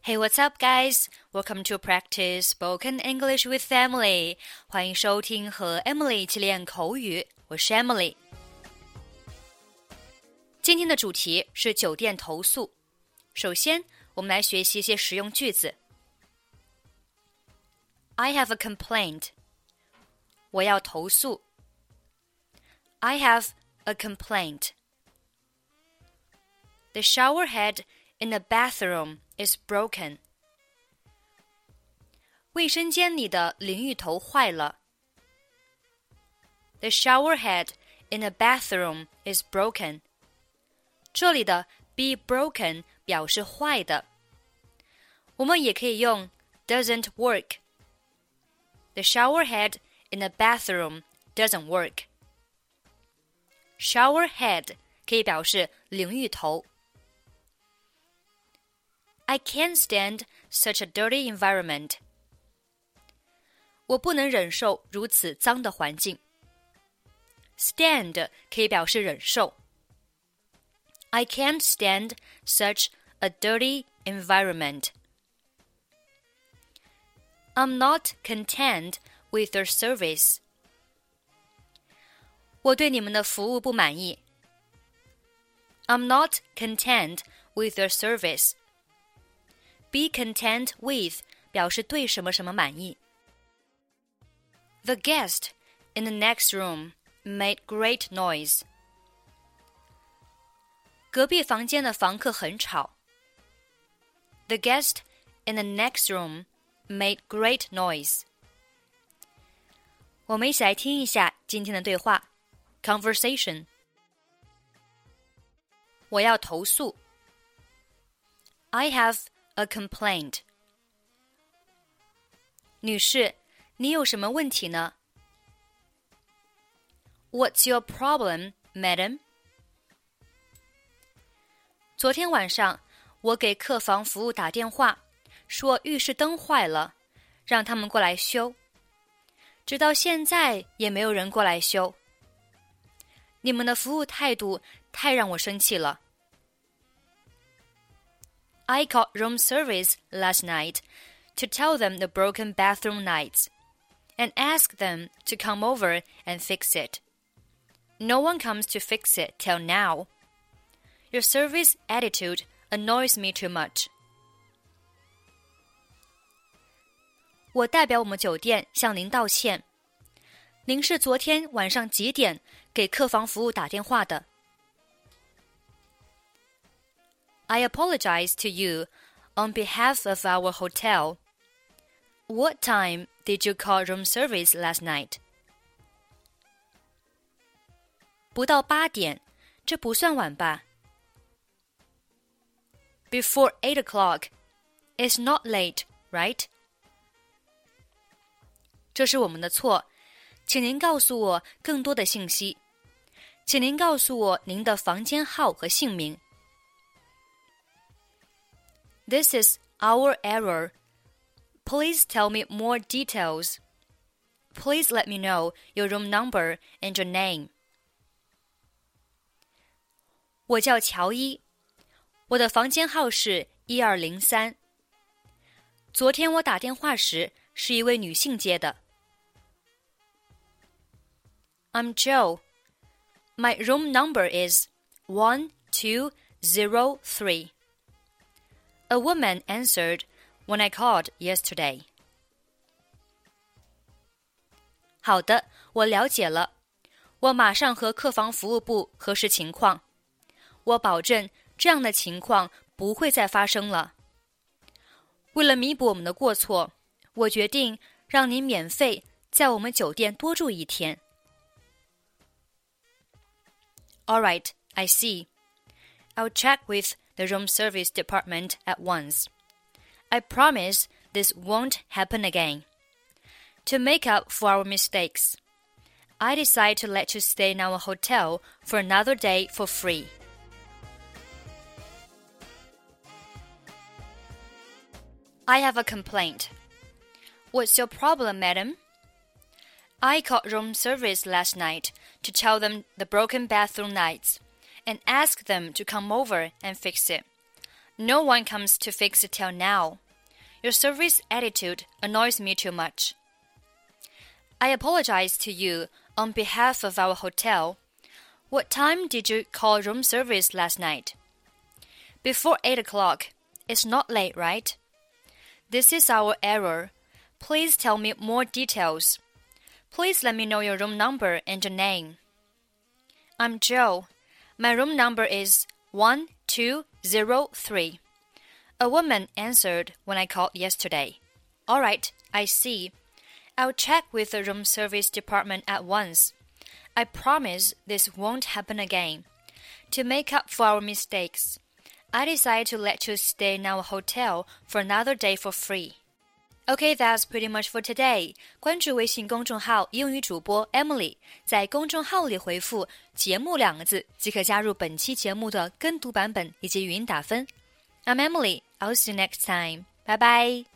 Hey, what's up, guys? Welcome to practice spoken English with Emily. 欢迎收听和 Emily 一起练口语，我是 Emily。今天的主题是酒店投诉。首先，我们来学习一些实用句子。I have a complaint. 我要投诉。I have a complaint. The shower head in the bathroom is broken. 卫生间里的淋浴头坏了。The shower head in the bathroom is broken. 这里的 be broken 表示坏的。我们也可以用 doesn't work. The shower head in the bathroom doesn't work. Shower head 可以表示淋浴头。I can't stand such a dirty environment. 我不能忍受如此脏的环境。Stand 可以表示忍受。I can't stand such a dirty environment. I'm not content with your service. 我对你们的服务不满意。I'm not content with your service.Be content with 表示对什么什么满意。The guest in the next room made great noise. 隔壁房间的房客很吵。The guest in the next room made great noise. 我们一起来听一下今天的对话 Conversation. 我要投诉。I have a complaint. 女士，你有什么问题呢？ What's your problem, madam? 昨天晚上，我给客房服务打电话，说浴室灯坏了，让他们过来修。直到现在也没有人过来修。你们的服务态度太让我生气了。I called room service last night to tell them the broken bathroom lights and asked them to come over and fix it. No one comes to fix it till now. Your service attitude annoys me too much. 我代表我们酒店向您道歉。您是昨天晚上几点给客房服务打电话的？I apologize to you on behalf of our hotel. What time did you call room service last night? 不到8点，这不算晚吧？ Before 8 o'clock. It's not late, right? 这是我们的错，请您告诉我更多的信息。请您告诉我您的房间号和姓名。This is our error. Please tell me more details. Please let me know your room number and your name. 我叫乔伊，我的房间号是1203。昨天我打电话时是一位女性接的。I'm Joe. My room number is 1203.A woman answered when I called yesterday. 好的，我了解了。我马上和客房服务部核实情况。我保证这样的情况不会再发生了。为了弥补我们的过错，我决定让您免费在我们酒店多住1天。All right, I see. I'll check with the room service department at once. I promise this won't happen again. To make up for our mistakes, I decide to let you stay in our hotel for another day for free. I have a complaint. What's your problem, madam? I called room service last night to tell them the broken bathroom lights and asked them to come over and fix it. No one comes to fix it till now. Your service attitude annoys me too much. I apologize to you on behalf of our hotel. What time did you call room service last night? Before 8 o'clock. It's not late, right? This is our error. Please tell me more details. Please let me know your room number and your name. I'm Joe. My room number is 1203. A woman answered when I called yesterday. All right, I see. I'll check with the room service department at once. I promise this won't happen again. To make up for our mistakes, I decided to let you stay in our hotel for another day for free. Okay, that's pretty much for today. 关注微信公众号英语主播 Emily， 在公众号里回复节目2个字即可加入本期节目的跟读版本以及语音打分。I'm Emily, I'll see you next time. Bye bye.